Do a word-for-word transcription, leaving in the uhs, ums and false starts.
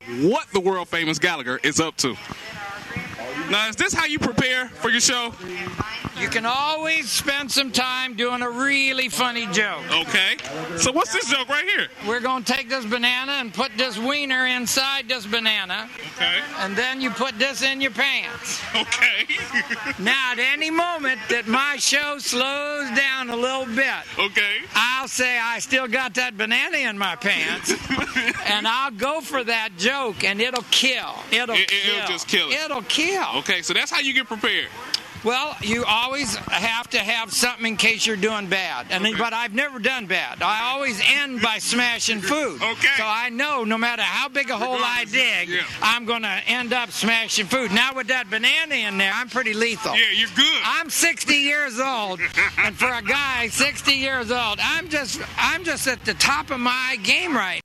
what the world-famous Gallagher is up to. Now, is this how you prepare for your show? You can always spend some time doing a really funny joke. Okay. So what's this joke right here? We're going to take this banana and put this wiener inside this banana. Okay. And then you put this in your pants. Okay. Now, at any moment that my show slows down a little bit, okay, I'll say I still got that banana in my pants, and I'll go for that joke, and it'll kill. It'll it, kill. It'll just kill it. It'll kill. Okay, so that's how you get prepared. Well, you always have to have something in case you're doing bad. And okay. But I've never done bad. I always end by smashing food. Okay. So I know no matter how big a hole I dig, yeah. I'm going to end up smashing food. Now with that banana in there, I'm pretty lethal. Yeah, you're good. I'm sixty years old, and for a guy sixty years old, I'm just I'm just at the top of my game right